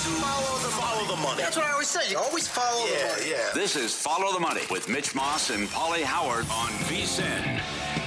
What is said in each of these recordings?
Follow the money. That's what I always say. You always follow the money. Yeah. This is Follow the Money with Mitch Moss and Paulie Howard on VSiN.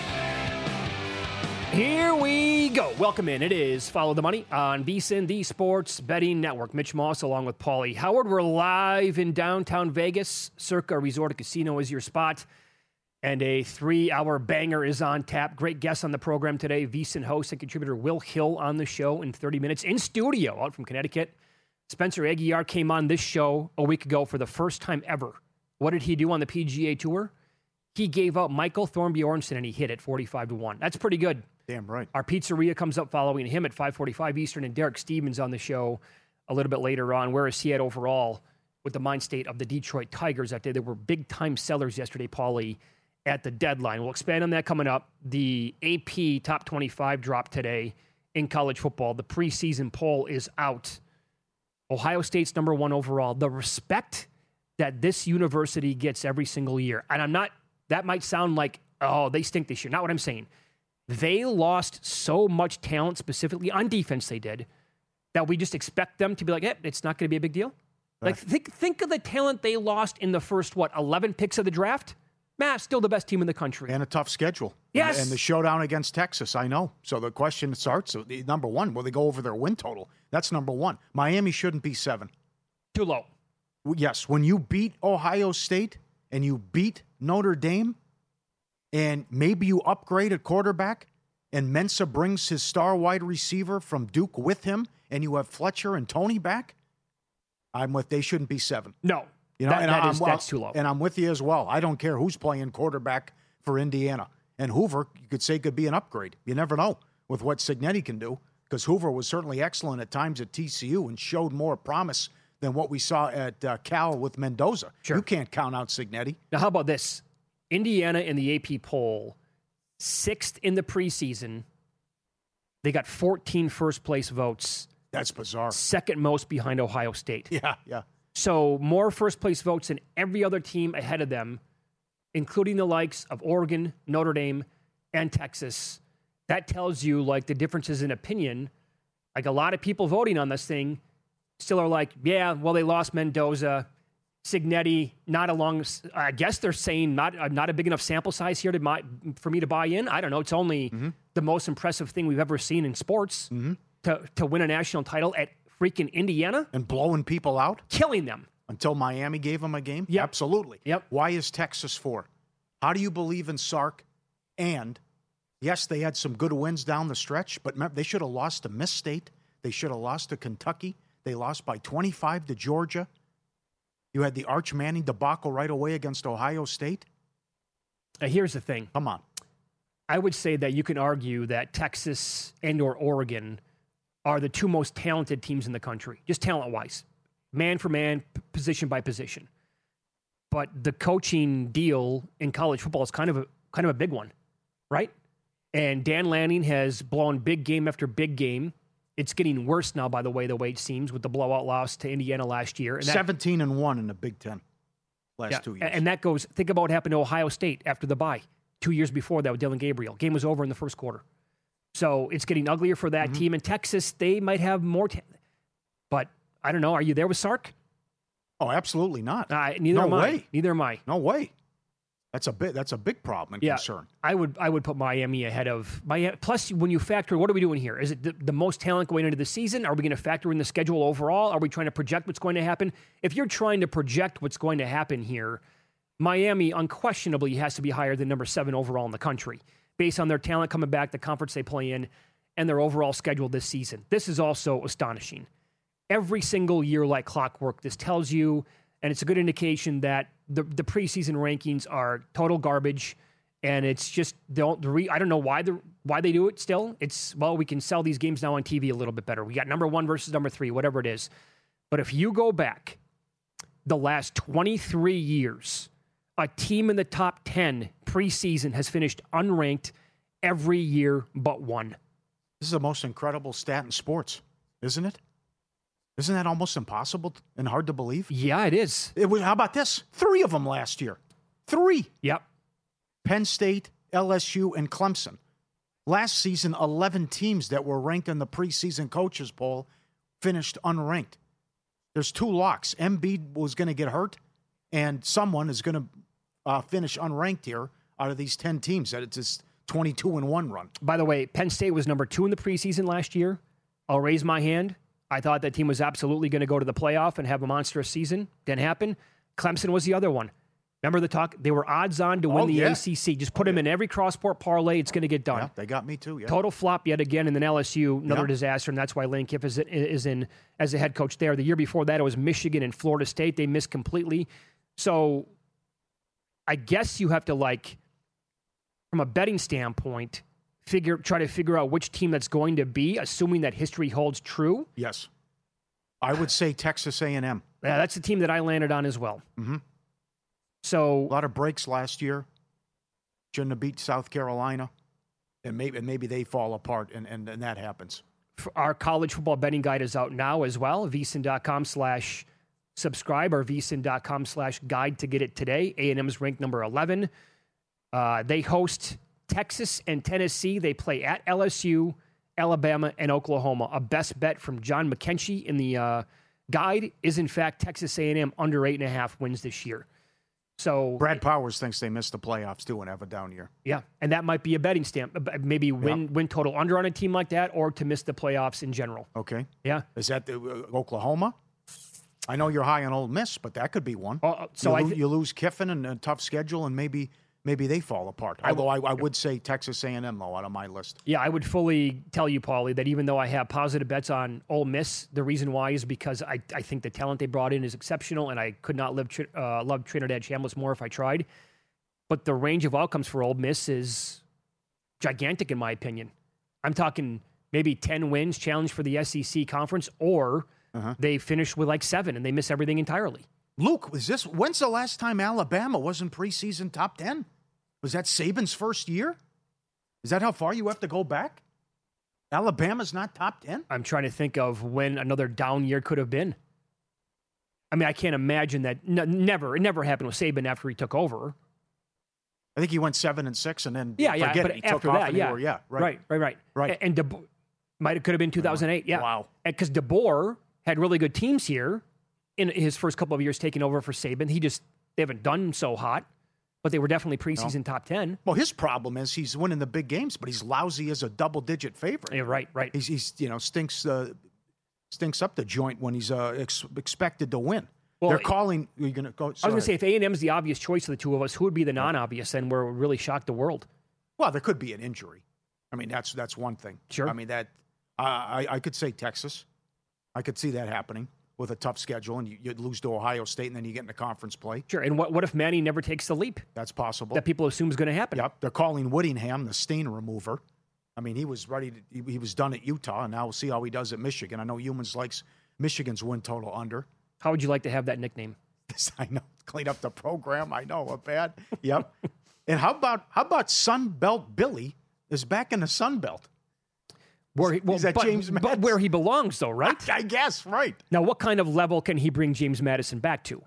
Here we go. Welcome in. It is Follow the Money on VSiN, the Sports Betting Network. Mitch Moss along with Paulie Howard. We're live in downtown Vegas. Circa Resort and Casino is your spot. And a 3-hour banger is on tap. Great guest on the program today. VSiN host and contributor Will Hill on the show in 30 minutes. In studio out from Connecticut. Spencer Aguiar came on this show a week ago for the first time ever. What did he do on the PGA Tour? He gave out Michael Thornbjornsson and he hit it 45-1. That's pretty good. Damn right. Our pizzeria comes up following him at 5:45 Eastern, and Derek Stevens on the show a little bit later on. Where is he at overall with the mind state of the Detroit Tigers that day? They were big-time sellers yesterday, Paulie, at the deadline. We'll expand on that coming up. The AP Top 25 dropped today in college football. The preseason poll is out. Ohio State's number 1 overall. The respect that this university gets every single year. And that might sound like, oh, they stink this year. Not what I'm saying. They lost so much talent, specifically on defense they did, that we just expect them to be like, it's not going to be a big deal. Like, think of the talent they lost in the first, 11 picks of the draft? Still the best team in the country. And a tough schedule. Yes. And the showdown against Texas, I know. So the question starts, number one, will they go over their win total? That's number one. Miami shouldn't be 7. Too low. Yes, when you beat Ohio State and you beat Notre Dame, and maybe you upgrade at quarterback, and Mensa brings his star wide receiver from Duke with him, and you have Fletcher and Tony back, they shouldn't be 7. No. That's too low. And I'm with you as well. I don't care who's playing quarterback for Indiana. And Hoover, you could say, could be an upgrade. You never know with what Cignetti can do, because Hoover was certainly excellent at times at TCU and showed more promise than what we saw at Cal with Mendoza. Sure. You can't count out Cignetti. Now, how about this? Indiana in the AP poll, 6th in the preseason. They got 14 first-place votes. That's bizarre. Second most behind Ohio State. Yeah. So more first-place votes than every other team ahead of them, including the likes of Oregon, Notre Dame, and Texas. That tells you, the differences in opinion. A lot of people voting on this thing still are like, yeah, well, they lost Mendoza. Cignetti, not along. I guess they're saying not a big enough sample size here for me to buy in. I don't know. It's only the most impressive thing we've ever seen in sports to win a national title at freaking Indiana and blowing people out, killing them until Miami gave them a game. Yep. Absolutely. Yep. Why is Texas 4? How do you believe in Sark? And yes, they had some good wins down the stretch, but remember, they should have lost to Miss State. They should have lost to Kentucky. They lost by 25 to Georgia. You had the Arch Manning debacle right away against Ohio State. Here's the thing. Come on. I would say that you can argue that Texas and or Oregon are the 2 most talented teams in the country, just talent-wise, man for man, position by position. But the coaching deal in college football is kind of a big one, right? And Dan Lanning has blown big game after big game. It's getting worse now, by the way it seems, with the blowout loss to Indiana last year. And 17-1 in the Big Ten last 2 years. And that goes, think about what happened to Ohio State after the bye 2 years before that with Dylan Gabriel. Game was over in the first quarter. So it's getting uglier for that team. In Texas, they might have more but I don't know. Are you there with Sark? Oh, absolutely not. Neither am I. Neither am I. No way. That's a big problem and concern. I would put Miami ahead of Miami. Plus, when you factor, what are we doing here? Is it the most talent going into the season? Are we going to factor in the schedule overall? Are we trying to project what's going to happen? If you're trying to project what's going to happen here, Miami unquestionably has to be higher than number 7 overall in the country, based on their talent coming back, the conference they play in, and their overall schedule this season. This is also astonishing. Every single year, like clockwork, this tells you, and it's a good indication that the preseason rankings are total garbage, and it's just I don't know why they do it still. It's, we can sell these games now on TV a little bit better. We got number 1 versus number 3, whatever it is. But if you go back the last 23 years, a team in the top 10 preseason has finished unranked every year but 1. This is the most incredible stat in sports, isn't it? Isn't that almost impossible and hard to believe? Yeah, it is. How about this? 3 of them last year. 3. Yep. Penn State, LSU, and Clemson. Last season, 11 teams that were ranked in the preseason coaches poll finished unranked. There's 2 locks. Embiid was going to get hurt, and someone is going to finish unranked here out of these 10 teams. That it's this 22-1 run. By the way, Penn State was number 2 in the preseason last year. I'll raise my hand. I thought that team was absolutely going to go to the playoff and have a monstrous season. Didn't happen. Clemson was the other one. Remember the talk? They were odds on to win the ACC. Just put them in every cross-sport parlay. It's going to get done. Yeah, they got me too. Yeah. Total flop yet again. And then LSU, another disaster. And that's why Lane Kiffin is in as a head coach there. The year before that, it was Michigan and Florida State. They missed completely. So I guess you have to, like, from a betting standpoint, try to figure out which team that's going to be, assuming that history holds true. Yes. I would say Texas A&M. Yeah, that's the team that I landed on as well. Mm-hmm. So a lot of breaks last year. Shouldn't have beat South Carolina. And maybe they fall apart, and that happens. Our college football betting guide is out now as well. VSiN.com/subscribe or VSiN.com/guide to get it today. A&M's ranked number 11. They host Texas and Tennessee. They play at LSU, Alabama, and Oklahoma. A best bet from John McKenchie in the guide is, in fact, Texas A&M under 8.5 wins this year. So Brad Powers thinks they missed the playoffs too and have a down year. Yeah, and that might be a betting stamp. Maybe win total under on a team like that, or to miss the playoffs in general. Okay. Yeah. Is that Oklahoma? I know you're high on Ole Miss, but that could be one. So you lose Kiffin and a tough schedule, and maybe they fall apart. Although I would say Texas A&M, though, out of my list. Yeah, I would fully tell you, Paulie, that even though I have positive bets on Ole Miss, the reason why is because I think the talent they brought in is exceptional, and I could not love Trinidad Chambliss more if I tried. But the range of outcomes for Ole Miss is gigantic, in my opinion. I'm talking maybe 10 wins, challenge for the SEC conference, or they finish with like 7 and they miss everything entirely. Luke, when's the last time Alabama was in preseason top 10? Was that Saban's first year? Is that how far you have to go back? Alabama's not top 10? I'm trying to think of when another down year could have been. I mean, I can't imagine that. It never happened with Saban after he took over. I think he went 7-6 and then but he after took that, off right. And could have been 2008, yeah. Wow. Because DeBoer had really good teams here in his first couple of years taking over for Saban. They haven't done so hot, but they were definitely preseason top 10. Well, his problem is he's winning the big games, but he's lousy as a double-digit favorite. Yeah, right. He's stinks up the joint when he's expected to win. Well, they're calling. You're gonna go. Sorry. I was going to say, if A&M is the obvious choice of the two of us, who would be the non-obvious? Then we're really shocked the world. Well, there could be an injury. I mean, that's one thing. Sure. I mean that I could say Texas. I could see that happening with a tough schedule, and you'd lose to Ohio State, and then you get into conference play. Sure. And what if Manny never takes the leap? That's possible. That people assume is going to happen. Yep. They're calling Whittingham the stain remover. I mean, he was ready. He was done at Utah, and now we'll see how he does at Michigan. I know Humans likes Michigan's win total under. How would you like to have that nickname? I know. Clean up the program. I know. What bad? Yep. And how about Sun Belt Billy is back in the Sun Belt? James Madison. But where he belongs, though, right? I guess, right. Now, what kind of level can he bring James Madison back to?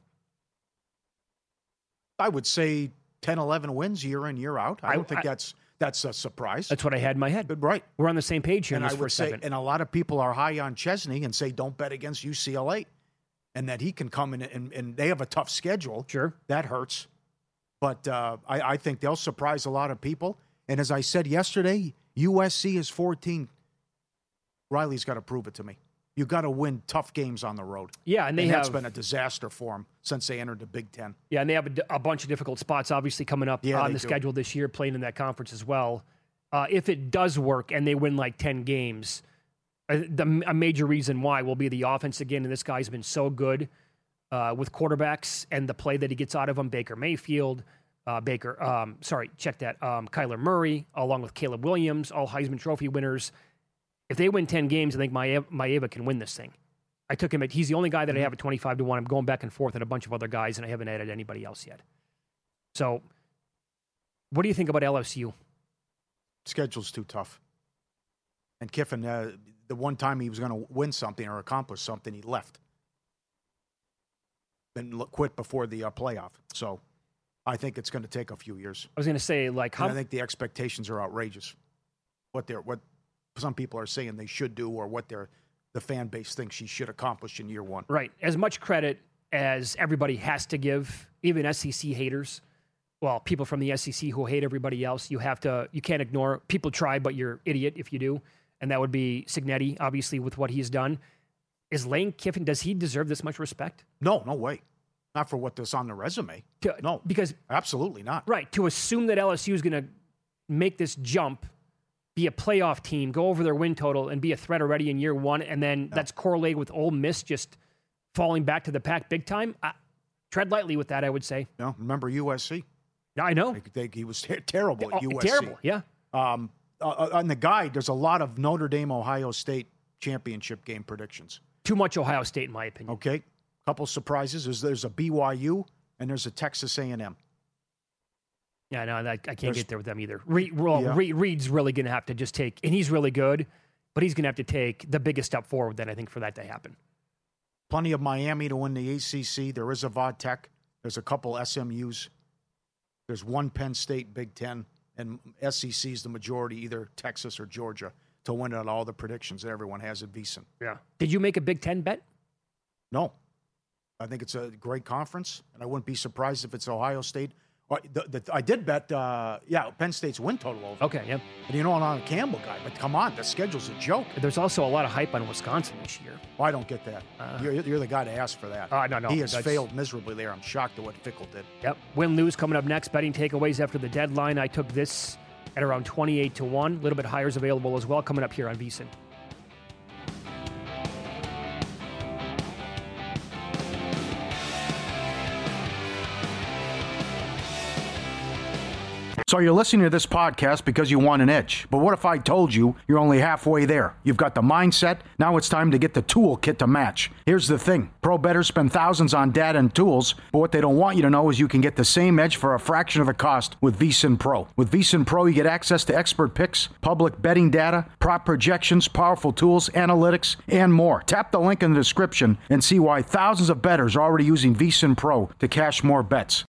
I would say 10, 11 wins year in, year out. I don't think that's a surprise. That's what I had in my head. But, right. We're on the same page here. And I would say, and a lot of people are high on Chesney and say don't bet against UCLA, and that he can come in and they have a tough schedule. Sure. That hurts. But I think they'll surprise a lot of people. And as I said yesterday, USC is 14. Riley's got to prove it to me. You got to win tough games on the road. Yeah, and that's been a disaster for them since they entered the Big Ten. Yeah, and they have a bunch of difficult spots obviously coming up on the schedule this year, playing in that conference as well. If it does work and they win like 10 games, a major reason why will be the offense again. And this guy's been so good with quarterbacks and the play that he gets out of them. Baker Mayfield, Kyler Murray, along with Caleb Williams, all Heisman Trophy winners. If they win 10 games, I think Maeva can win this thing. I took him he's the only guy that I have at 25-1. I'm going back and forth at a bunch of other guys, and I haven't added anybody else yet. So, what do you think about LSU? Schedule's too tough. And Kiffin, the one time he was going to win something or accomplish something, he left. Then quit before the playoff. So, I think it's going to take a few years. I was going to say, I think the expectations are outrageous. What some people are saying they should do or what they're the fan base thinks she should accomplish in year one. Right. As much credit as everybody has to give, even SEC haters, well, people from the SEC who hate everybody else, you can't ignore. People try, but you're idiot if you do. And that would be Cignetti, obviously, with what he's done. Is Lane Kiffin, does he deserve this much respect? No way. Not for what that's on the resume. No. Because absolutely not. Right. To assume that LSU is going to make this jump, be a playoff team, go over their win total, and be a threat already in year one, and then that's correlated with Ole Miss just falling back to the pack big time. Tread lightly with that, I would say. No, remember USC? Yeah, I know. He was terrible at USC. Terrible, yeah. On the guide, there's a lot of Notre Dame-Ohio State championship game predictions. Too much Ohio State, in my opinion. Okay. Couple surprises. There's a BYU, and there's a Texas A&M. Yeah, no, I can't get there with them either. Reed's really going to have to just take, and he's really good, but he's going to have to take the biggest step forward then, I think, for that to happen. Plenty of Miami to win the ACC. There is a Vodtech. There's a couple SMUs. There's one Penn State Big Ten, and SEC's the majority, either Texas or Georgia, to win at all the predictions that everyone has at VSiN. Yeah. Did you make a Big Ten bet? No. I think it's a great conference, and I wouldn't be surprised if it's Ohio State. I did bet, Penn State's win total over. Okay, yeah. And I'm not a Campbell guy, but come on, the schedule's a joke. There's also a lot of hype on Wisconsin this year. Oh, I don't get that. You're the guy to ask for that. No. He has failed miserably there. I'm shocked at what Fickle did. Yep. Win-lose coming up next. Betting takeaways after the deadline. I took this at around 28-1. A little bit higher is available as well coming up here on VSiN. So you're listening to this podcast because you want an edge. But what if I told you you're only halfway there? You've got the mindset. Now it's time to get the toolkit to match. Here's the thing. Pro bettors spend thousands on data and tools, but what they don't want you to know is you can get the same edge for a fraction of the cost with VSiN Pro. With VSiN Pro, you get access to expert picks, public betting data, prop projections, powerful tools, analytics, and more. Tap the link in the description and see why thousands of bettors are already using VSiN Pro to cash more bets.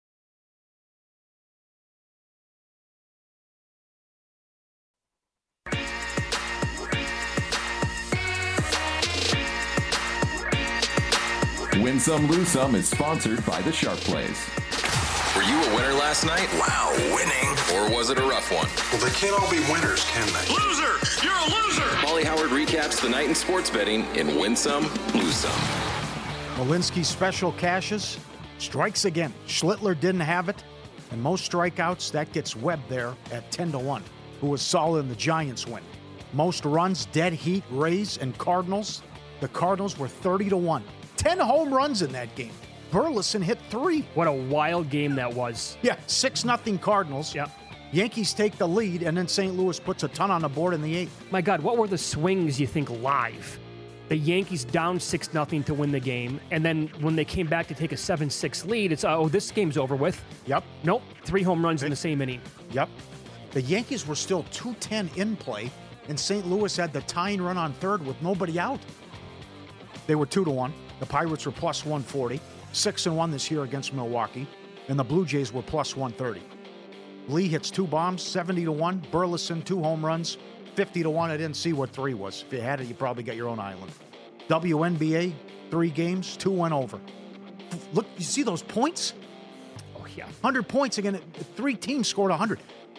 Win Some, Lose Some is sponsored by the Sharp Plays. Were you a winner last night? Wow, winning. Or was it a rough one? Well, they can't all be winners, can they? Loser! You're a loser! Paulie Howard recaps the night in sports betting in Win Some, Lose Some. Malinsky special cashes. Strikes again. Schlittler didn't have it. And most strikeouts, that gets Webb there at 10-1, who was solid in the Giants win. Most runs, dead heat, Rays and Cardinals. The Cardinals were 30-1. 10 home runs in that game. Burleson hit 3. What a wild game that was. Yeah, 6-0 Cardinals. Yep. Yankees take the lead, and then St. Louis puts a ton on the board in the 8th. My God, what were the swings you think live? The Yankees down 6-0 to win the game, and then when they came back to take a 7-6 lead, it's, this game's over with. Yep. Nope, 3 home runs in the same inning. Yep. The Yankees were still 2-10 in play, and St. Louis had the tying run on third with nobody out. They were 2-1. The Pirates were plus 140, 6-1 this year against Milwaukee, and the Blue Jays were plus 130. Lee hits 2 bombs, 70-1. Burleson, 2 home runs, 50-1. I didn't see what 3 was. If you had it, you probably got your own island. WNBA, 3 games, 2 went over. Look, you see those points? Oh, yeah. 100 points again. 3 teams scored 100.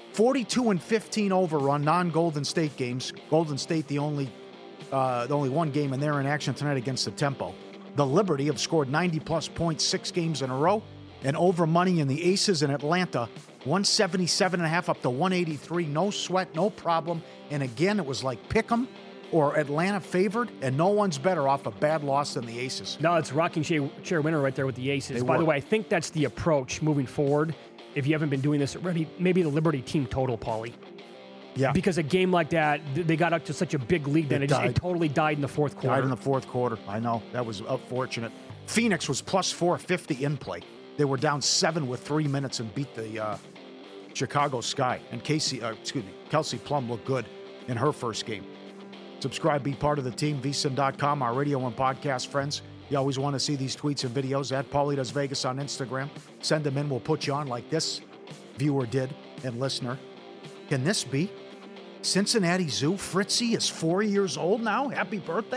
42-15 overrun, non-Golden State games. Golden State, the only one game, and they're in action tonight against the Tempo. The Liberty have scored 90-plus points 6 games in a row, and over money in the Aces in Atlanta, 177.5 up to 183. No sweat, no problem. And again, it was like pick'em or Atlanta favored, and no one's better off a bad loss than the Aces. No, it's rocking chair winner right there with the Aces. By the way, I think that's the approach moving forward. If you haven't been doing this already, maybe the Liberty team total, Paulie. Yeah. Because a game like that, they got up to such a big lead, then it totally died in the fourth quarter. Died in the fourth quarter. I know. That was unfortunate. Phoenix was plus 450 in play. They were down 7 with 3 minutes and beat the Chicago Sky. And Kelsey Plum looked good in her first game. Subscribe, be part of the team, vsin.com, our radio and podcast friends. You always want to see these tweets and videos at Paulie Does Vegas on Instagram. Send them in. We'll put you on like this viewer did and listener. Can this be? Cincinnati Zoo, Fritzy is 4 years old now. Happy birthday.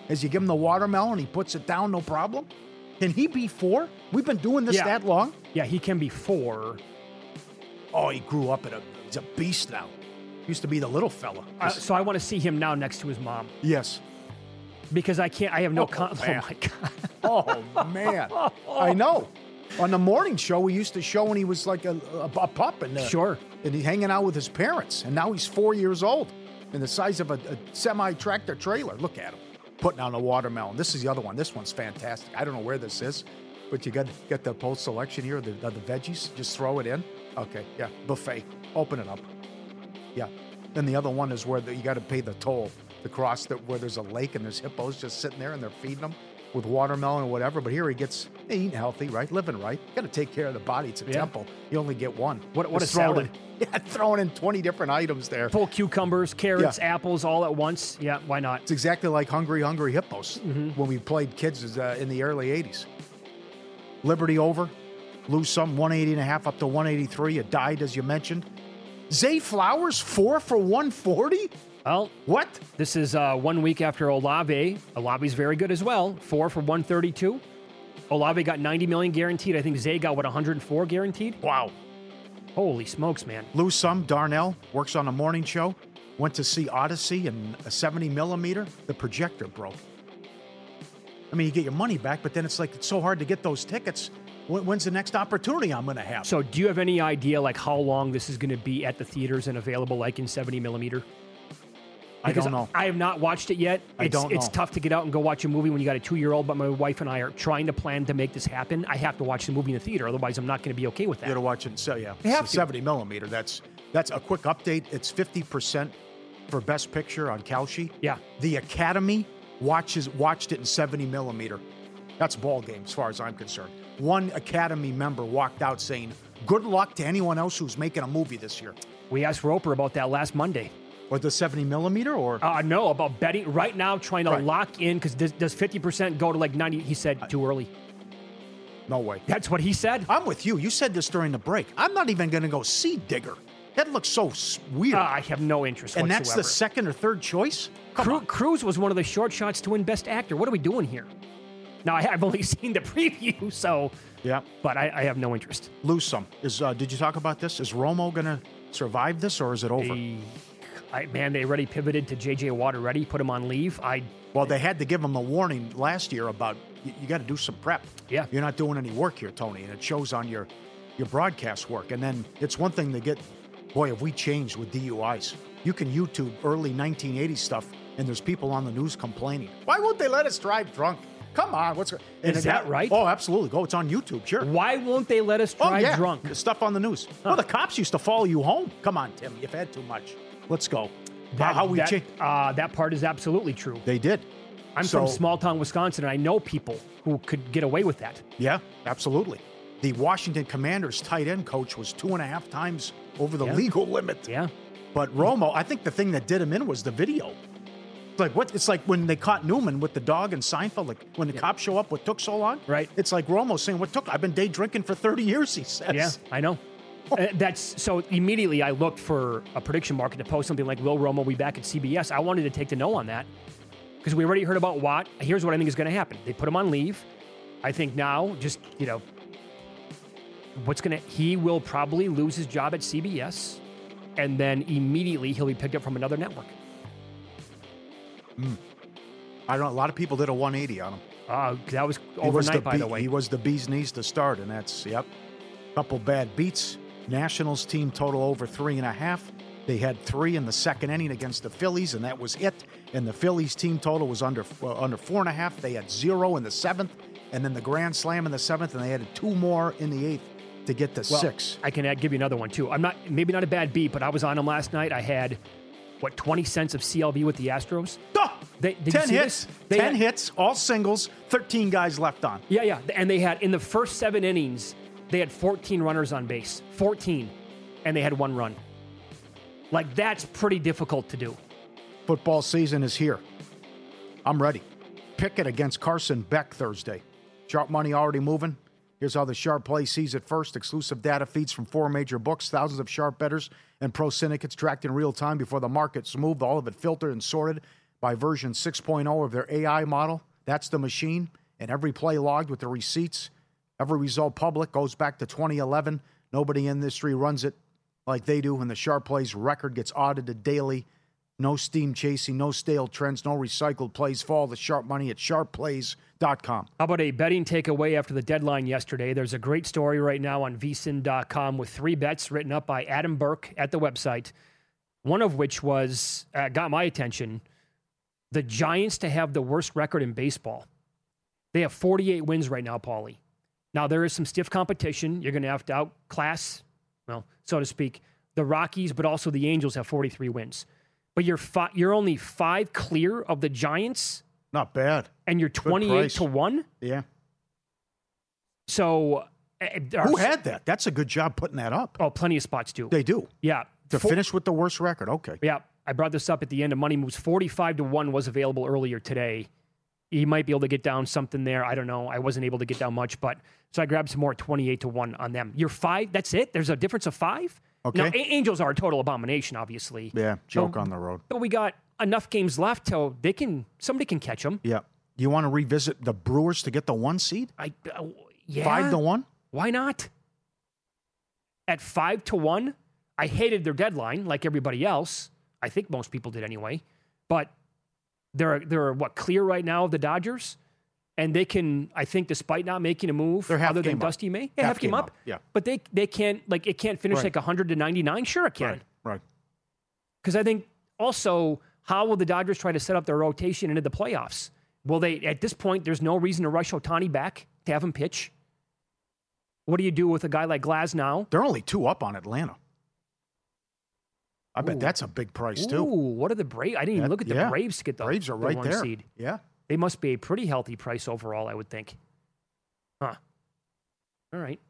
As you give him the watermelon, he puts it down, no problem? Can he be 4? We've been doing this that long? Yeah, he can be 4. Oh, he grew up he's a beast now. Used to be the little fella. So I want to see him now next to his mom. Yes. Because I have no... Oh, oh, my God. Oh, man. I know. On the morning show, we used to show when he was like a pup. And he's hanging out with his parents. And now he's 4 years old and the size of a semi-tractor trailer. Look at him putting on a watermelon. This is the other one. This one's fantastic. I don't know where this is, but you got the post-selection here, the veggies. Just throw it in. Okay, yeah, buffet. Open it up. Yeah. Then the other one is where you got to pay the toll to cross where there's a lake and there's hippos just sitting there and they're feeding them with watermelon or whatever. But here he gets eating healthy, right? Living right. Got to take care of the body. It's a temple. You only get one. What a salad. Throwing in 20 different items there. Full cucumbers, carrots, apples, all at once. Yeah, why not? It's exactly like Hungry Hippos when we played kids in the early 80s. Liberty over. Lose some, 180.5 up to 183. It died, as you mentioned. Zay Flowers, 4 for 140? Well, what? This is 1 week after Olave. Olave's very good as well. 4 for 132. Olave got $90 million guaranteed. I think Zay got, 104 guaranteed? Wow. Holy smokes, man. Lose some. Darnell works on a morning show. Went to see Odyssey in a 70 millimeter. The projector broke. I mean, you get your money back, but then it's so hard to get those tickets. When's the next opportunity I'm going to have? So do you have any idea how long this is going to be at the theaters and available in 70 millimeter? I don't know. I have not watched it yet. I don't know. It's tough to get out and go watch a movie when you got a 2-year-old, but my wife and I are trying to plan to make this happen. I have to watch the movie in the theater, otherwise I'm not going to be okay with that. You got to watch it. So yeah, you have to. 70 millimeter. That's a quick update. It's 50% for Best Picture on Kalshi. Yeah. The Academy watched it in 70 millimeter. That's ball game as far as I'm concerned. One Academy member walked out saying, "Good luck to anyone else who's making a movie this year." We asked Roper about that last Monday. Or the 70 millimeter, or no, about betting right now, trying to lock in because does 50% go to 90? He said too early. No way. That's what he said. I'm with you. You said this during the break. I'm not even going to go see Digger. That looks so weird. I have no interest and whatsoever. That's the second or third choice? Cruise was one of the short shots to win Best Actor. What are we doing here? Now, I've only seen the preview, so... Yeah. But I have no interest. Lose some. Did you talk about this? Is Romo going to survive this, or is it over? They already pivoted to J.J. Watt already, put him on leave. Well, they had to give him a warning last year about you got to do some prep. Yeah. You're not doing any work here, Tony, and it shows on your broadcast work. And then it's one thing to get... Boy, have we changed with DUIs. You can YouTube early 1980s stuff, and there's people on the news complaining. Why won't they let us drive drunk? Come on, is that right? Oh, absolutely. It's on YouTube, sure. Why won't they let us drive drunk? The stuff on the news. Well, the cops used to follow you home. Come on, Tim, you've had too much. Let's go. That part is absolutely true. They did. I'm from small town Wisconsin, and I know people who could get away with that. Yeah, absolutely. The Washington Commanders tight end coach was 2.5 times over the legal limit. Yeah. But Romo, I think the thing that did him in was the video. It's like when they caught Newman with the dog in Seinfeld, when the cops show up, what took so long? Right. It's like Romo saying, I've been day drinking for 30 years, he says. Yeah, I know. So immediately I looked for a prediction market to post something like, will Romo be back at CBS? I wanted to take the no on that because we already heard about Watt. Here's what I think is going to happen. They put him on leave. I think now he will probably lose his job at CBS, and then immediately he'll be picked up from another network. I don't know. A lot of people did a 180 on him. That was overnight, by the way. He was the bee's knees to start, and that's, couple bad beats. Nationals team total over 3.5. They had 3 in the second inning against the Phillies, and that was it. And the Phillies team total was under 4.5. They had 0 in the 7th, and then the grand slam in the 7th, and they added 2 more in the 8th to get to 6. I can give you another one, too. Maybe not a bad beat, but I was on him last night. I had, 20 cents of CLV with the Astros? Oh, did 10 you see hits. this? 10 hits, all singles, 13 guys left on. Yeah. And they had, in the first 7 innings, they had 14 runners on base. 14. And they had 1 run. That's pretty difficult to do. Football season is here. I'm ready. Pickett against Carson Beck Thursday. Sharp money already moving. Here's how the Sharp play sees it first. Exclusive data feeds from 4 major books, thousands of Sharp bettors and pro syndicates tracked in real time before the markets moved, all of it filtered and sorted by version 6.0 of their AI model. That's the machine, and every play logged with the receipts, every result public, goes back to 2011. Nobody in the industry runs it like they do, and the Sharp Plays record gets audited daily. No steam chasing, no stale trends, no recycled plays. Follow the Sharp money at sharpplays.com. How about a betting takeaway after the deadline yesterday? There's a great story right now on vsin.com with 3 bets written up by Adam Burke at the website, one of which was, got my attention, the Giants to have the worst record in baseball. They have 48 wins right now, Paulie. Now, there is some stiff competition. You're going to have to outclass, well, so to speak, the Rockies, but also the Angels have 43 wins. But you're only 5 clear of the Giants. Not bad. And you're 28 to 1? Yeah. So who had that? That's a good job putting that up. Oh, plenty of spots do. They do. Yeah. To finish with the worst record. Okay. Yeah. I brought this up at the end of Money Moves. 45 to 1 was available earlier today. You might be able to get down something there. I don't know. I wasn't able to get down much, but so I grabbed some more 28 to 1 on them. You're 5. That's it. There's a difference of 5. Okay. Now, Angels are a total abomination, obviously. Yeah. Joke on the road. But we got enough games left till somebody can catch them. Yeah. You want to revisit the Brewers to get the 1 seed? Yeah. 5 to 1? Why not? At 5 to 1, I hated their deadline like everybody else. I think most people did anyway. But they're clear right now of the Dodgers? And they can, I think, despite not making a move, they're half other than game Dusty up. May, half game up. Yeah. But they can't, it can't finish Right. 100 to 99. Sure it can. Right. Because I think also, how will the Dodgers try to set up their rotation into the playoffs? Will they, at this point, there's no reason to rush Ohtani back to have him pitch. What do you do with a guy like Glasnow? They're only 2 up on Atlanta. I bet that's a big price, too. Ooh, what are the Braves? I didn't even look at the Braves to get the Braves are the right 1 there. seed. Yeah. They must be a pretty healthy price overall, I would think. Huh. All right.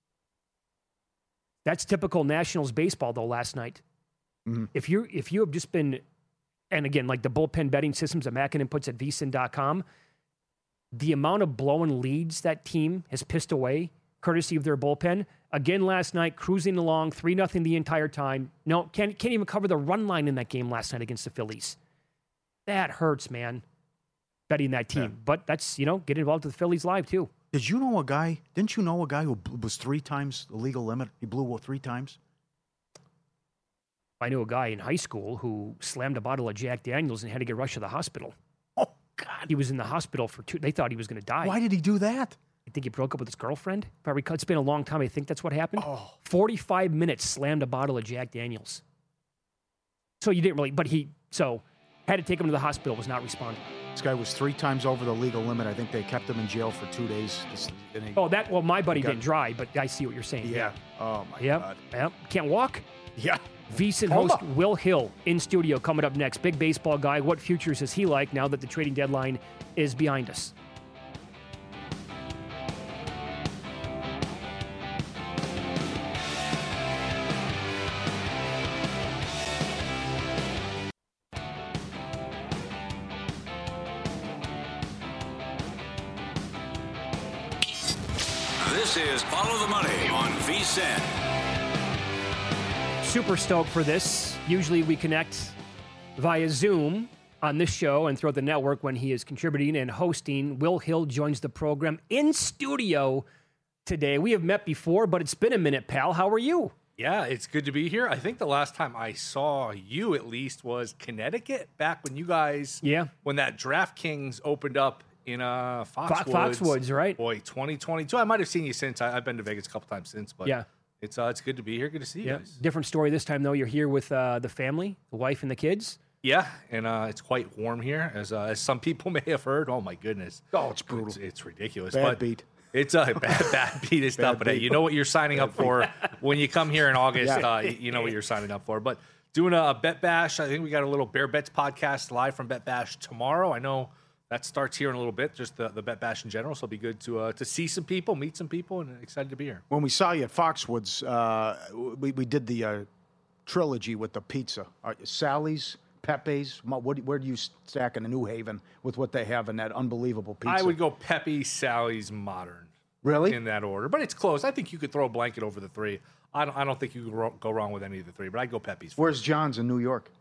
That's typical Nationals baseball, though, last night. Mm-hmm. If you have just been, and again, like the bullpen betting systems that Mackinnon puts at vsin.com, the amount of blowing leads that team has pissed away, courtesy of their bullpen. Again, last night, cruising along, 3-0 the entire time. No, can't even cover the run line in that game last night against the Phillies. That hurts, man, betting that team. Yeah. But that's, get involved with the Phillies live, too. Didn't you know a guy who was 3 times the legal limit? He blew 3 times? I knew a guy in high school who slammed a bottle of Jack Daniels and had to get rushed to the hospital. Oh, God. He was in the hospital for 2. They thought he was going to die. Why did he do that? I think he broke up with his girlfriend. If I recall, it's been a long time. I think that's what happened. Oh. 45 minutes, slammed a bottle of Jack Daniels. So you didn't really, but had to take him to the hospital, was not responding. This guy was 3 times over the legal limit. I think they kept him in jail for 2 days. My buddy didn't drive, but I see what you're saying. Yeah. Oh, my Yep. God. Yep. Can't walk? Yeah. VSiN Hold host up. Will Hill in studio coming up next. Big baseball guy. What futures is he like now that the trading deadline is behind us? This is Follow the Money on VSiN. Super stoked for this. Usually we connect via Zoom on this show and throughout the network when he is contributing and hosting. Will Hill joins the program in studio today. We have met before, but it's been a minute, pal. How are you? Yeah, it's good to be here. I think the last time I saw you, at least, was Connecticut, back when you guys, when that DraftKings opened up in Foxwoods. Foxwoods, right? Boy, 2022. I might have seen you since. I've been to Vegas a couple times since, but it's good to be here. Good to see you guys. Different story this time, though. You're here with the family, the wife and the kids. Yeah, and it's quite warm here, as some people may have heard. Oh, my goodness. Oh, it's brutal. It's ridiculous. Bad beat. It's a bad beat and stuff, but hey, you know what you're signing up for when you come here in August. You know what you're signing up for. But doing a Bet Bash, I think we got a little Bear Bets podcast live from Bet Bash tomorrow. I know that starts here in a little bit, just the Bet Bash in general. So it'll be good to see some people, meet some people, and excited to be here. When we saw you at Foxwoods, we did the trilogy with the pizza. Sally's, Pepe's. Where do you stack in New Haven with what they have in that unbelievable pizza? I would go Pepe, Sally's, Modern. Really? In that order. But it's close. I think you could throw a blanket over the 3. I don't think you could go wrong with any of the 3, but I'd go Pepe's. Where's John's in New York?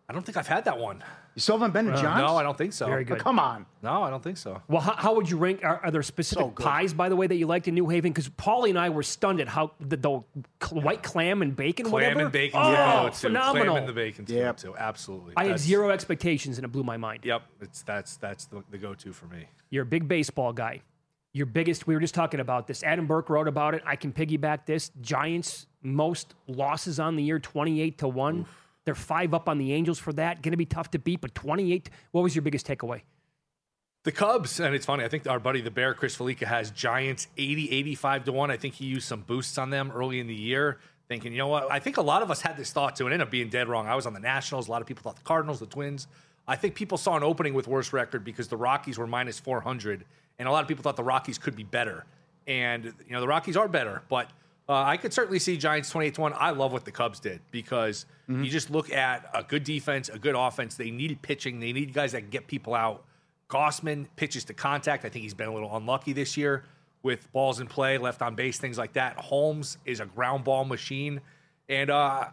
I don't think I've had that one. You still haven't been to John's? No, I don't think so. Very Oh, good. come on. No, I don't think so. Well, how would you rank? Are there specific good. pies, by the way, that you liked in New Haven? Because Paulie and I were stunned at how the white clam and bacon, Clam whatever. and bacon, oh, too. phenomenal! Clam and the bacon, Yep. too. Absolutely. I had That's- zero expectations, and it blew my mind. Yep, that's the go-to for me. You're a big baseball guy. Your biggest, we were just talking about this. Adam Burke wrote about it. I can piggyback this. Giants, most losses on the year, 28-1. They're 5 up on the Angels for that. Going to be tough to beat, but 28. What was your biggest takeaway? The Cubs, and it's funny, I think our buddy the Bear, Chris Felica, has Giants 85-1. I think he used some boosts on them early in the year, thinking, you know what, I think a lot of us had this thought too, and ended up being dead wrong. I was on the Nationals. A lot of people thought the Cardinals, the Twins. I think people saw an opening with worse record because the Rockies were minus 400, and a lot of people thought the Rockies could be better. And, the Rockies are better, but I could certainly see Giants 28-1. I love what the Cubs did because you just look at a good defense, a good offense. They needed pitching. They need guys that can get people out. Gossman pitches to contact. I think he's been a little unlucky this year with balls in play, left on base, things like that. Holmes is a ground ball machine. And,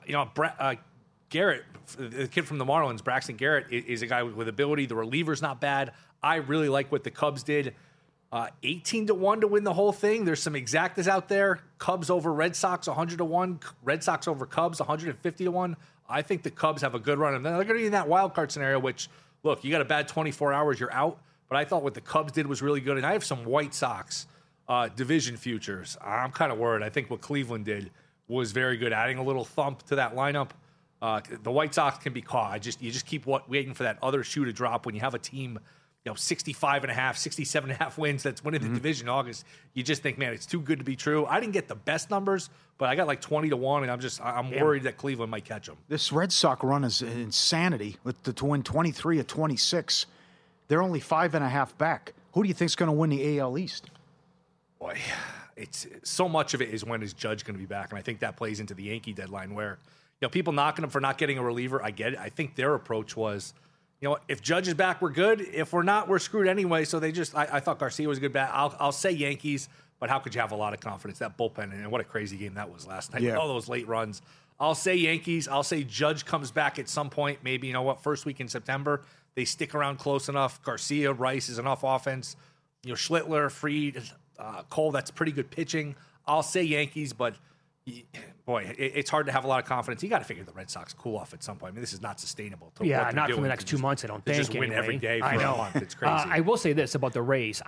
Garrett, the kid from the Marlins, Braxton Garrett, is a guy with ability. The reliever's not bad. I really like what the Cubs did. 18-1 to win the whole thing. There's some exactas out there. Cubs over Red Sox, 100-1. Red Sox over Cubs, 150-1. I think the Cubs have a good run. And they're going to be in that wild card scenario, which, look, you got a bad 24 hours, you're out. But I thought what the Cubs did was really good. And I have some White Sox division futures. I'm kind of worried. I think what Cleveland did was very good, adding a little thump to that lineup. The White Sox can be caught. You just keep waiting for that other shoe to drop when you have a team, 65.5, 67.5 wins that's winning the division in August. You just think, man, it's too good to be true. I didn't get the best numbers, but I got like 20-1, and I'm worried that Cleveland might catch them. This Red Sox run is insanity to win 23 of 26. They're only 5.5 back. Who do you think's going to win the AL East? Boy, it's so much of it is when is Judge going to be back, and I think that plays into the Yankee deadline where people knocking them for not getting a reliever. I get it. I think their approach was, if Judge is back, we're good. If we're not, we're screwed anyway. So they I thought Garcia was a good bat. I'll say Yankees, but how could you have a lot of confidence? That bullpen, and what a crazy game that was last night. Yeah. All those late runs. I'll say Yankees. I'll say Judge comes back at some point. Maybe, first week in September. They stick around close enough. Garcia, Rice is enough offense. Schlittler, Fried, Cole, that's pretty good pitching. I'll say Yankees, but boy, it's hard to have a lot of confidence. You got to figure the Red Sox cool off at some point. I mean, this is not sustainable. Yeah, not for the next 2 months, I don't think. Just win anyway. every day for I know. a month. It's crazy. I will say this about the Rays.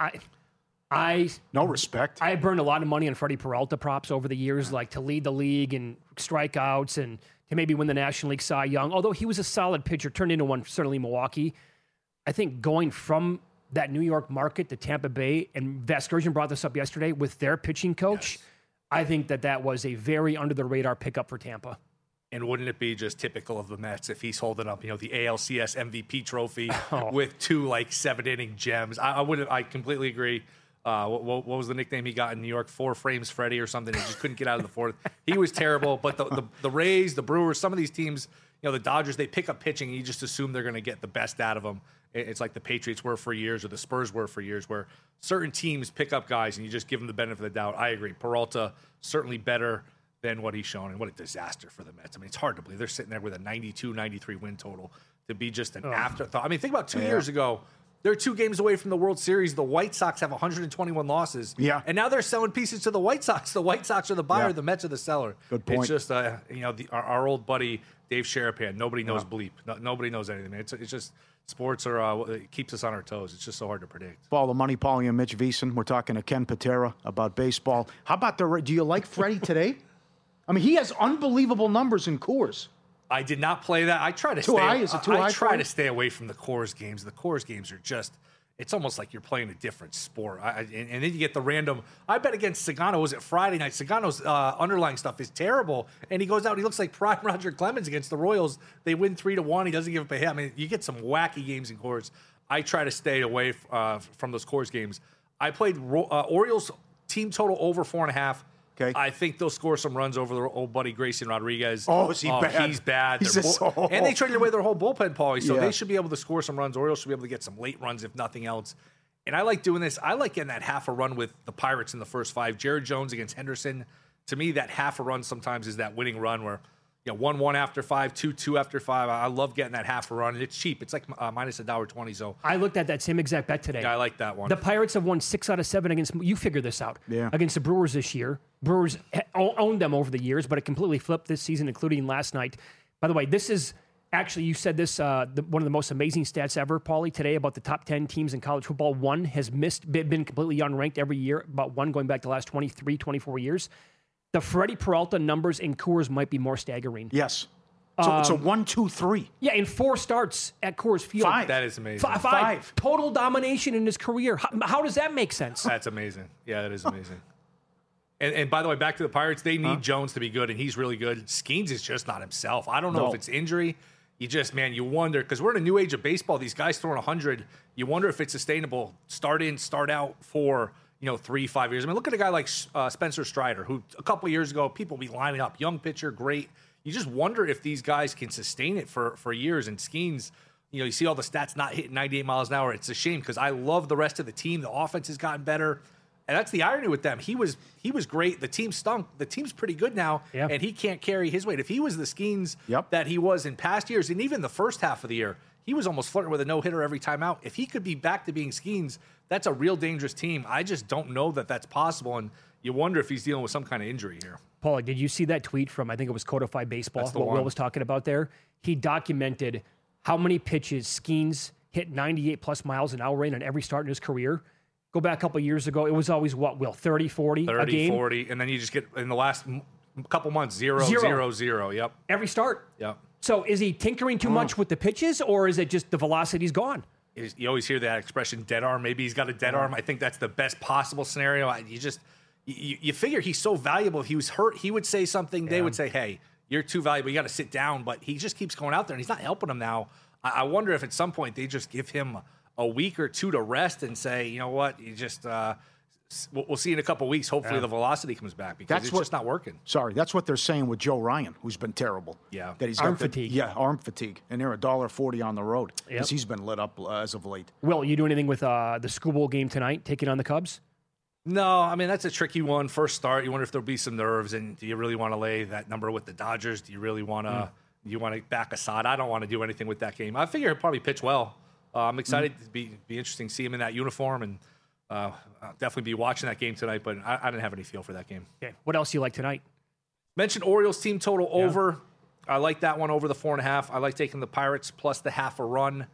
I No respect. I burned a lot of money on Freddie Peralta props over the years, like to lead the league in strikeouts and to maybe win the National League Cy Young. Although he was a solid pitcher, turned into one, certainly Milwaukee. I think going from that New York market to Tampa Bay, and Vasgersian brought this up yesterday with their pitching coach, yes. I think that was a very under-the-radar pickup for Tampa. And wouldn't it be just typical of the Mets if he's holding up, the ALCS MVP trophy with 2 7-inning gems? I completely agree. What was the nickname he got in New York? 4 frames Freddie or something. He just couldn't get out of the fourth. He was terrible. But the Rays, the Brewers, some of these teams, the Dodgers, they pick up pitching and you just assume they're going to get the best out of them. It's like the Patriots were for years or the Spurs were for years, where certain teams pick up guys and you just give them the benefit of the doubt. I agree. Peralta, certainly better than what he's shown, and what a disaster for the Mets. I mean, it's hard to believe they're sitting there with a 92-93 win total to be just an afterthought. I mean, think about 2 years ago. They're 2 games away from the World Series. The White Sox have 121 losses. Yeah. And now they're selling pieces to the White Sox. The White Sox are the buyer. The Mets are the seller. Good point. It's just, our old buddy Dave Sharapan. Nobody knows bleep. Nobody knows anything. It's just sports it keeps us on our toes. It's just so hard to predict. Follow the Money, Paulie and Mitch Veason. We're talking to Ken Patera about baseball. How about do you like Freddie today? I mean, he has unbelievable numbers in Coors. I did not play that. I try to too high. Is it too high? I try to stay away from the Coors games. The Coors games are just—it's almost like you're playing a different sport. And then you get the random. I bet against Sagano. Was it Friday night? Sagano's underlying stuff is terrible, and he goes out. He looks like prime Roger Clemens against the Royals. They win 3-1. He doesn't give up a hit. I mean, you get some wacky games in Coors. I try to stay away from those Coors games. I played Orioles team total over 4.5. Okay. I think they'll score some runs over their old buddy Grayson Rodriguez. Oh, is he bad? He's bad. And they traded away their whole bullpen, Paulie, so they should be able to score some runs. Orioles should be able to get some late runs, if nothing else. And I like doing this. I like getting that half a run with the Pirates in the first 5. Jared Jones against Henderson. To me, that half a run sometimes is that winning run where 1-1 after 5, 2-2 after 5. I love getting that half a run. It's cheap. It's like minus $1.20. So I looked at that same exact bet today. yeah, I like that one. The Pirates have won 6 out of 7 against, you figure this out, against the Brewers this year. Brewers owned them over the years, but it completely flipped this season, including last night. By the way, this is actually, you said this, one of the most amazing stats ever, Paulie, today about the top 10 teams in college football. One has been completely unranked every year, about one going back to the last 23, 24 years. The Freddie Peralta numbers in Coors might be more staggering. Yes. So it's a 1, 2, 3. Yeah, in 4 starts at Coors Field. 5. That is amazing. Five. Total domination in his career. How does that make sense? That's amazing. Yeah, that is amazing. And by the way, back to the Pirates, they need Jones to be good, and he's really good. Skeens is just not himself. I don't know if it's injury. You just, man, you wonder, because we're in a new age of baseball. These guys throwing 100. You wonder if it's sustainable. Start in, start out for 3-5 years. I mean, look at a guy like Spencer Strider, who a couple of years ago, people be lining up. Young pitcher, great. You just wonder if these guys can sustain it for years. And Skeens, you see all the stats not hitting 98 miles an hour. It's a shame because I love the rest of the team. The offense has gotten better. And that's the irony with them. He was great. The team stunk. The team's pretty good now, and he can't carry his weight. If he was the Skeens that he was in past years, and even the first half of the year, he was almost flirting with a no-hitter every time out. If he could be back to being Skeens, that's a real dangerous team. I just don't know that that's possible, and you wonder if he's dealing with some kind of injury here. Paul, did you see that tweet from, I think it was Codified Baseball, what Will was talking about there? He documented how many pitches Skeens hit 98-plus miles an hour in on every start in his career. Go back a couple of years ago, it was always, 30, 40 a game? 40, and then you just get, in the last couple months, 0, 0, 0. Yep. Every start? Yep. So is he tinkering too much with the pitches, or is it just the velocity's gone? You always hear that expression, dead arm. Maybe he's got a dead arm. I think that's the best possible scenario. You figure he's so valuable. If he was hurt, he would say something. They would say, hey, you're too valuable. You got to sit down. But he just keeps going out there, and he's not helping them now. I wonder if at some point they just give him a week or two to rest and say, you know what, you just we'll see in a couple of weeks. Hopefully the velocity comes back because it's just not working. Sorry, that's what they're saying with Joe Ryan, who's been terrible. Yeah, that he's arm got fatigue. Yeah, arm fatigue, and they're $1.40 on the road because he's been lit up as of late. Will, you do anything with the School Bowl game tonight, taking on the Cubs? No, I mean, that's a tricky one. First start, you wonder if there'll be some nerves, and do you really want to lay that number with the Dodgers? Do you really want to you want to back Assad? I don't want to do anything with that game. I figure he'll probably pitch well. I'm excited to be interesting to see him in that uniform, and I'll definitely be watching that game tonight, but I didn't have any feel for that game. Okay. What else do you like tonight? Mentioned Orioles team total over. I like that one over the 4.5. I like taking the Pirates plus the half a run.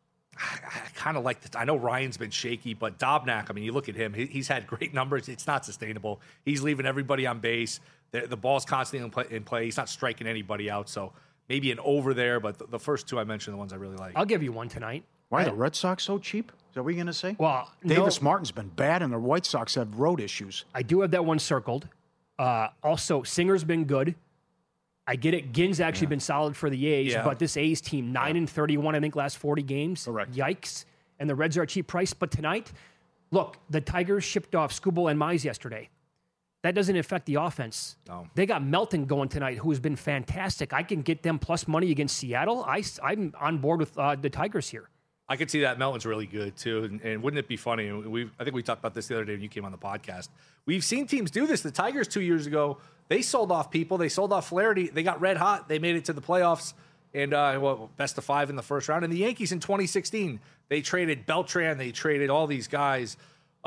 I kind of like this. I know Ryan's been shaky, but Dobnak, I mean, you look at him, he's had great numbers. It's not sustainable. He's leaving everybody on base. The ball's constantly in play. He's not striking anybody out. So maybe an over there, but the first two I mentioned are the ones I really like. I'll give you one tonight. Why are the Red Sox so cheap? Is that what you're going to say? Well, Davis Martin's been bad, and the White Sox have road issues. I do have that one circled. Also, Singer's been good. I get it. Ginn's actually been solid for the A's, but this A's team, 9-31, I think, last 40 games. Correct. Yikes. And the Reds are a cheap price. But tonight, look, the Tigers shipped off Skubal and Mize yesterday. That doesn't affect the offense. No. They got Melton going tonight, who has been fantastic. I can get them plus money against Seattle. I'm on board with the Tigers here. I could see that. Melton's really good, too. And wouldn't it be funny? I think we talked about this the other day when you came on the podcast. We've seen teams do this. The Tigers 2 years ago, they sold off people. They sold off Flaherty. They got red hot. They made it to the playoffs. And best of 5 in the first round. And the Yankees in 2016, they traded Beltran. They traded all these guys,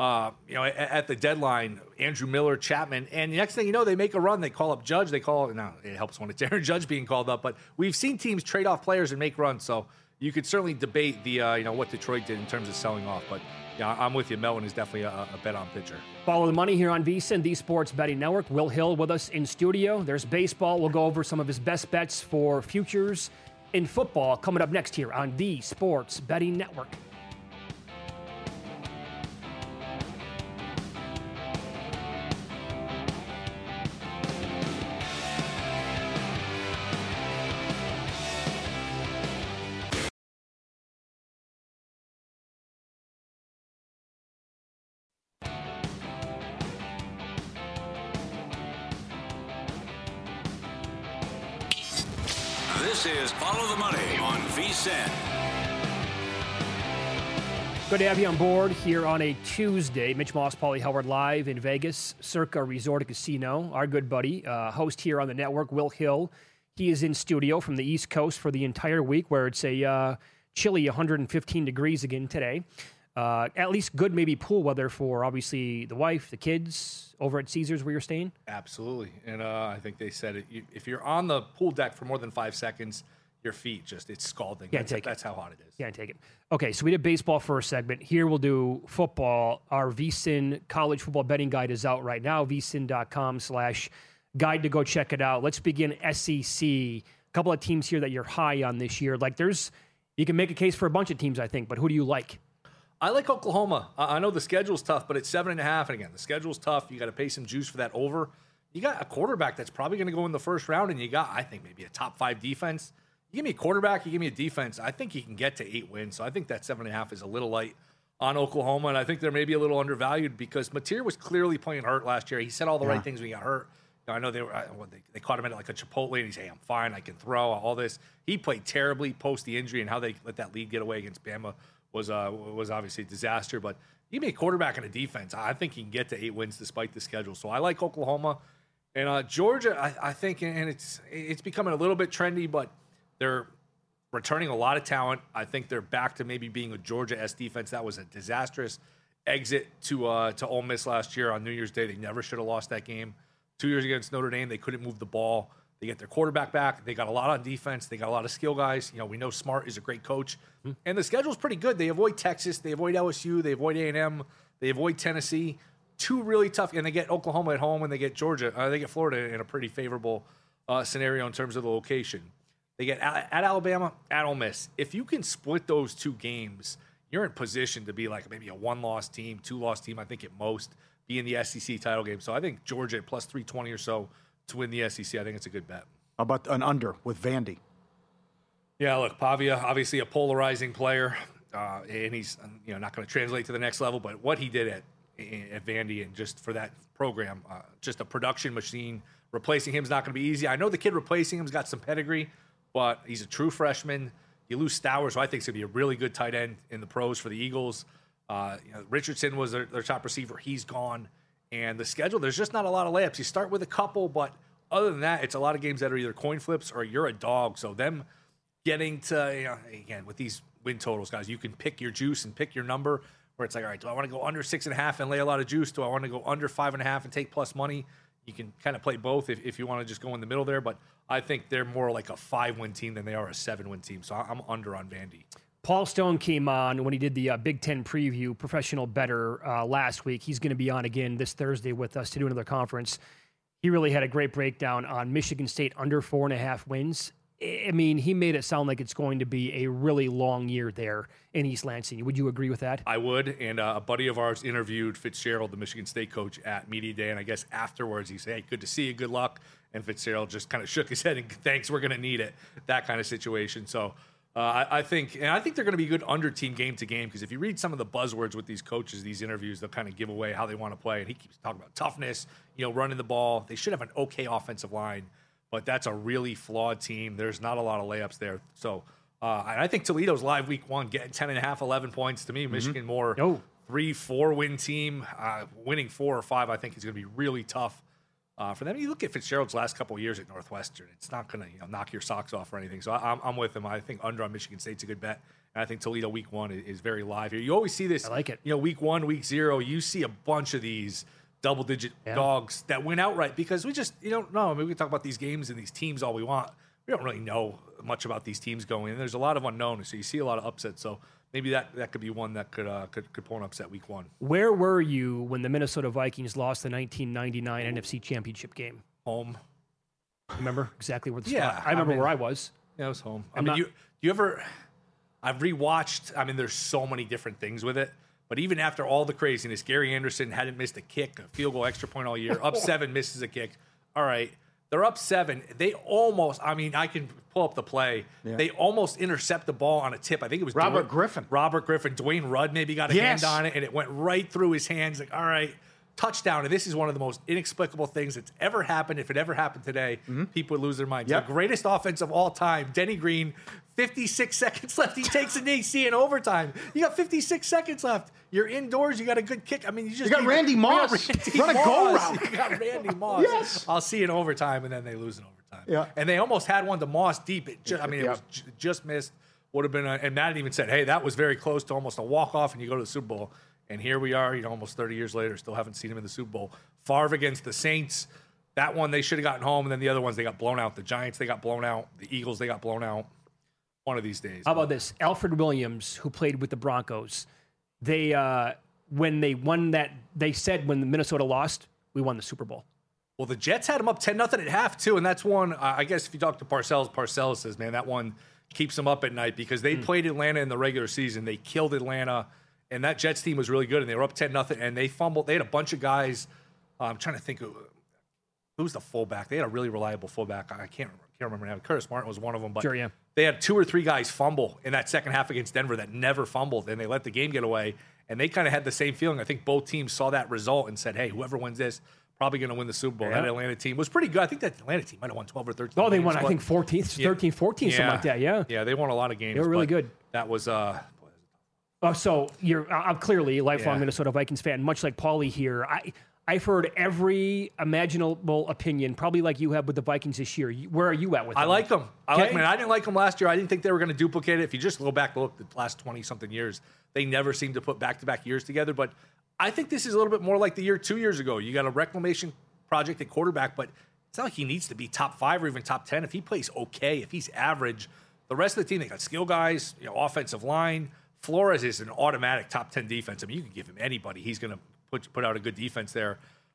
at the deadline, Andrew Miller, Chapman. And the next thing you know, they make a run. They call up Judge. It helps when it's Aaron Judge being called up. But we've seen teams trade off players and make runs. So you could certainly debate the what Detroit did in terms of selling off. But yeah, I'm with you. Melton is definitely a bet on pitcher. Follow the money here on VSiN, the Sports Betting Network. Will Hill with us in studio. There's baseball. We'll go over some of his best bets for futures in football coming up next here on the Sports Betting Network. This is Follow the Money on VSiN. Good to have you on board here on a Tuesday. Mitch Moss, Paulie Howard live in Vegas, Circa Resort and Casino. Our good buddy, host here on the network, Will Hill. He is in studio from the East Coast for the entire week, where it's a chilly 115 degrees again today. At least good, maybe pool weather for obviously the wife, the kids over at Caesars where you're staying. Absolutely. And I think they said it. If you're on the pool deck for more than 5 seconds, your feet it's scalding. That's how hot it is. Can't take it. Okay, so we did baseball for a segment. Here we'll do football. Our VSiN college football betting guide is out right now, vsin.com/guide to go check it out. Let's begin SEC. A couple of teams here that you're high on this year. You can make a case for a bunch of teams, I think, but who do you like? I like Oklahoma. I know the schedule's tough, but it's 7.5. And again, the schedule's tough. You got to pay some juice for that over. You got a quarterback that's probably going to go in the first round, and you got, I think, maybe a top 5 defense. You give me a quarterback, you give me a defense, I think you can get to 8 wins. So I think that 7.5 is a little light on Oklahoma, and I think they're maybe a little undervalued because Mateer was clearly playing hurt last year. He said all the right things when he got hurt. I know they caught him at like a Chipotle, and he's, hey, I'm fine, I can throw, all this. He played terribly post the injury, and how they let that lead get away against Bama was obviously a disaster. But you give me a quarterback and a defense, I think he can get to 8 wins despite the schedule. So I like Oklahoma. And Georgia, I think, and it's becoming a little bit trendy, but they're returning a lot of talent. I think they're back to maybe being a Georgia-esque defense. That was a disastrous exit to Ole Miss last year on New Year's Day. They never should have lost that game. 2 years against Notre Dame, they couldn't move the ball. They get their quarterback back. They got a lot on defense. They got a lot of skill guys. We know Smart is a great coach. And the schedule's pretty good. They avoid Texas. They avoid LSU. They avoid A&M. They avoid Tennessee. 2 really tough. And they get Oklahoma at home, and they get Georgia. They get Florida in a pretty favorable scenario in terms of the location. They get at Alabama, at Ole Miss. If you can split those 2 games, you're in position to be like maybe a 1-loss team, 2-loss team, I think at most, be in the SEC title game. So I think Georgia at plus 320 or so to win the SEC. I think it's a good bet. How about an under with Vandy? Yeah, look, Pavia, obviously a polarizing player, and he's not going to translate to the next level. But what he did at Vandy and just for that program, just a production machine. Replacing him is not going to be easy. I know the kid replacing him's got some pedigree, but he's a true freshman. You lose Stowers, who I think is going to be a really good tight end in the pros for the Eagles. Richardson was their top receiver. He's gone. And the schedule, there's just not a lot of layups. You start with a couple, but other than that, it's a lot of games that are either coin flips or you're a dog. So them getting to, again, with these win totals, guys, you can pick your juice and pick your number where it's like, all right, do I want to go under 6.5 and lay a lot of juice? Do I want to go under 5.5 and take plus money? You can kind of play both if you want to just go in the middle there. But I think they're more like a 5-win team than they are a 7-win team. So I'm under on Vandy. Paul Stone came on when he did the Big Ten preview, professional bettor, last week. He's going to be on again this Thursday with us to do another conference. He really had a great breakdown on Michigan State under 4.5 wins. I mean, he made it sound like it's going to be a really long year there in East Lansing. Would you agree with that? I would. And a buddy of ours interviewed Fitzgerald, the Michigan State coach, at Media Day. And I guess afterwards he said, hey, good to see you. Good luck. And Fitzgerald just kind of shook his head and thanks, we're going to need it. That kind of situation. So I think they're going to be good under team game to game, because if you read some of the buzzwords with these coaches, these interviews, they'll kind of give away how they want to play. And he keeps talking about toughness, running the ball. They should have an okay offensive line, but that's a really flawed team. There's not a lot of layups there. So and I think Toledo's live week 1, getting 10.5, 11 points. To me, Michigan more 3-4 win team. Winning 4 or 5, I think, is going to be really tough for them. You look at Fitzgerald's last couple of years at Northwestern, it's not going to knock your socks off or anything. So I'm with him. I think under on Michigan State's a good bet. And I think Toledo week 1 is very live here. You always see this. I like it. Week 1, week 0, you see a bunch of these double-digit dogs that win outright because we just, you don't know. I mean, we can talk about these games and these teams all we want. We don't really know much about these teams going. And there's a lot of unknowns, so you see a lot of upsets. So maybe that could be one that could pull an upset week 1. Where were you when the Minnesota Vikings lost the 1999 NFC Championship game? Home. Remember exactly where the spot? I remember where I was. Yeah, I was home. You ever? I've rewatched. I mean, there's so many different things with it. But even after all the craziness, Gary Anderson hadn't missed a kick, a field goal, extra point all year. Up 7, misses a kick. All right. They're up 7. They almost, I can pull up the play. Yeah. They almost intercept the ball on a tip. I think it was Robert Griffin. Dwayne Rudd maybe got a hand on it, and it went right through his hands. Like, all right, touchdown. And this is one of the most inexplicable things that's ever happened. If it ever happened today, people would lose their minds. Yep. The greatest offense of all time, Denny Green, 56 seconds left. He takes an AC in overtime. You got 56 seconds left. You're indoors. You got a good kick. I mean, you got Randy Moss. Run a go route. You got Randy Moss. Yes. I'll see in overtime, and then they lose in overtime. Yeah. And they almost had one to Moss deep. It was just missed. Would have been, and Madden even said, hey, that was very close to almost a walk-off, and you go to the Super Bowl. And here we are, almost 30 years later, still haven't seen him in the Super Bowl. Favre against the Saints, that one they should have gotten home, and then the other ones they got blown out. The Giants, they got blown out. The Eagles, they got blown out. One of these days. How about this? Alfred Williams, who played with the Broncos, they when they won that, they said when Minnesota lost, we won the Super Bowl. Well, the Jets had them up 10-0 at half, too, and that's one, I guess if you talk to Parcells says, man, that one keeps them up at night because they played Atlanta in the regular season. They killed Atlanta, and that Jets team was really good, and they were up 10-0, and they fumbled. They had a bunch of guys. I'm trying to think of who's the fullback. They had a really reliable fullback. I can't remember now. Curtis Martin was one of them, but sure, yeah. They had 2 or 3 guys fumble in that second half against Denver that never fumbled, and they let the game get away, and they kind of had the same feeling. I think both teams saw that result and said, hey, whoever wins this, probably going to win the Super Bowl. Yeah. That Atlanta team was pretty good. I think that Atlanta team might have won 12 or 13 Oh, they games, won, I think, 13, 14, something like that, yeah. Yeah, they won a lot of games. They were really but good. That was So I'm clearly a lifelong Yeah. Minnesota Vikings fan, much like Paulie here. I've heard every imaginable opinion, probably like you have with the Vikings this year. Where are you at with them? I like them. I Okay. like them. I didn't like them last year. I didn't think they were going to duplicate it. If you just go back and look the last 20-something years, they never seem to put back-to-back years together. But I think this is a little bit more like the year 2 years ago. You got a reclamation project at quarterback, but it's not like he needs to be top 5 or even top 10. If he plays okay, if he's average, the rest of the team, they got skill guys, offensive line. Flores is an automatic top 10 defense. I mean, you can give him anybody. He's going to put out a good defense there.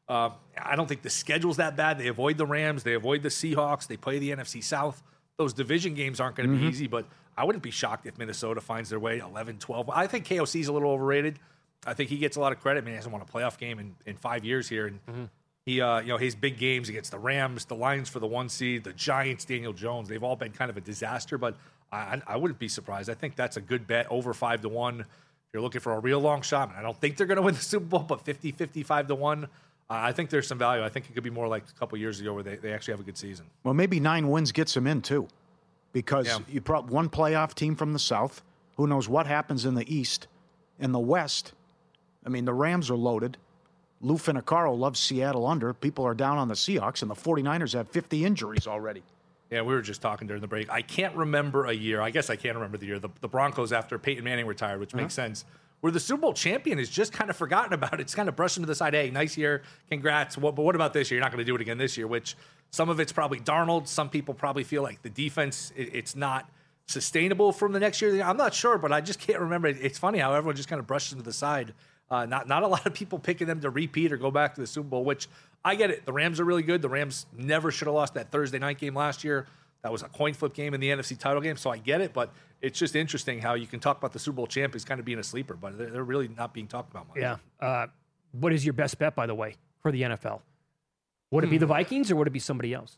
I don't think the schedule's that bad. They avoid the Rams. They avoid the Seahawks. They play the NFC South. Those division games aren't going to be easy, but I wouldn't be shocked if Minnesota finds their way 11-12. I think KOC's a little overrated. I think he gets a lot of credit. I mean, he hasn't won a playoff game in 5 years here. And he, his big games against the Rams, the Lions for the 1 seed, the Giants, Daniel Jones, they've all been kind of a disaster, but I wouldn't be surprised. I think that's a good bet, over 5-1. If you're looking for a real long shot, I don't think they're going to win the Super Bowl, but 55-1. I think there's some value. I think it could be more like a couple years ago where they actually have a good season. Well, maybe 9 wins gets them in, too, because you brought one playoff team from the South. Who knows what happens in the East? In the West, I mean, the Rams are loaded. Lou Finocchiaro loves Seattle under. People are down on the Seahawks, and the 49ers have 50 injuries already. Yeah, we were just talking during the break. I can't remember a year. I guess I can't remember the year. The Broncos, after Peyton Manning retired, which makes sense, where the Super Bowl champion is just kind of forgotten about. It's kind of brushed into the side. Hey, nice year. Congrats. But what about this year? You're not going to do it again this year, which some of it's probably Darnold. Some people probably feel like the defense, it's not sustainable from the next year. I'm not sure, but I just can't remember. It's funny how everyone just kind of brushes into the side. Not a lot of people picking them to repeat or go back to the Super Bowl, which I get it. The Rams are really good. The Rams never should have lost that Thursday night game last year. That was a coin flip game in the NFC title game, so I get it, but it's just interesting how you can talk about the Super Bowl champ as kind of being a sleeper, but they're really not being talked about much. Yeah. What is your best bet, by the way, for the NFL? Would it be the Vikings or would it be somebody else?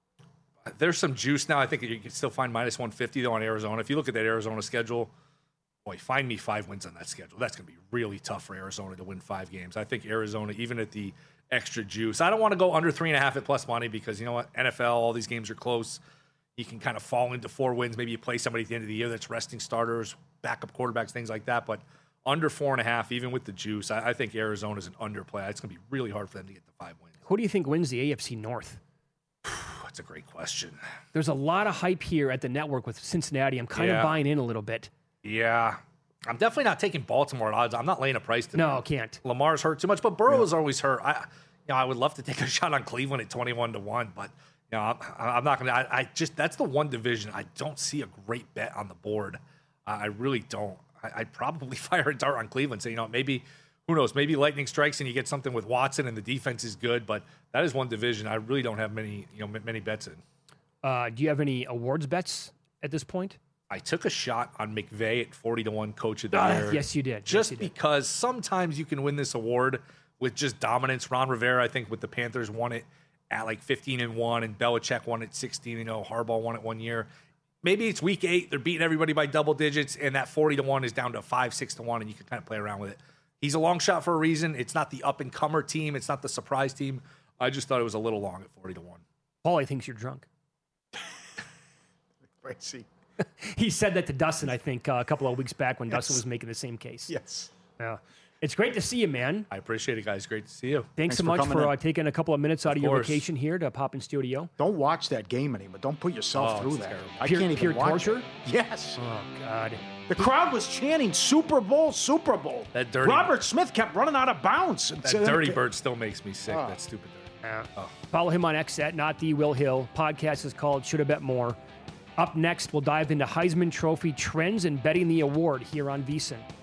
There's some juice now. I think you can still find minus 150 though on Arizona. If you look at that Arizona schedule, boy, find me 5 wins on that schedule. That's going to be really tough for Arizona to win 5 games. I think Arizona, even at the extra juice, I don't want to go under 3.5 at plus money because you know what? NFL, all these games are close. You can kind of fall into 4 wins. Maybe you play somebody at the end of the year that's resting starters, backup quarterbacks, things like that. But under 4.5, even with the juice, I think Arizona is an underplay. It's going to be really hard for them to get the 5 wins. Who do you think wins the AFC North? That's a great question. There's a lot of hype here at the network with Cincinnati. I'm kind of buying in a little bit. Yeah. I'm definitely not taking Baltimore at odds. I'm not laying a price today. No, can't. Lamar's hurt too much, but Burrow's always hurt. I would love to take a shot on Cleveland at 21-1, but I'm not going to. I just, that's the one division I don't see a great bet on the board. I really don't. I'd probably fire a dart on Cleveland. Say, maybe, who knows? Maybe lightning strikes and you get something with Watson and the defense is good. But that is one division I really don't have many bets in. Do you have any awards bets at this point? I took a shot on McVay at 40-1 Coach of the Year. Yes, you did. Just because sometimes you can win this award with just dominance. Ron Rivera, I think, with the Panthers won it at like 15-1, and Belichick won it 16-0. Harbaugh won it 1 year. Maybe it's week 8. They're beating everybody by double digits, and that 40-1 is down to 5-6-1, and you can kind of play around with it. He's a long shot for a reason. It's not the up-and-comer team. It's not the surprise team. I just thought it was a little long at 40-1. Paulie thinks you're drunk. Crazy. He said that to Dustin, I think, a couple of weeks back when Dustin was making the same case. Yes. Yeah. It's great to see you, man. I appreciate it, guys. Great to see you. Thanks so for much coming for in. taking a couple of minutes out of your course. vacation here to pop in studio. Don't watch that game anymore. Don't put yourself Oh, through it's that. terrible. I Pure- can't even pure watch torture? it. Yes. Oh, God. The crowd was chanting Super Bowl, Super Bowl. That dirty- Robert Smith kept running out of bounds. That dirty bird still makes me sick. Oh. That stupid bird. Follow him on X at Not The Will Hill. Podcast is called Should Have Bet More. Up next, we'll dive into Heisman Trophy trends and betting the award here on VSiN.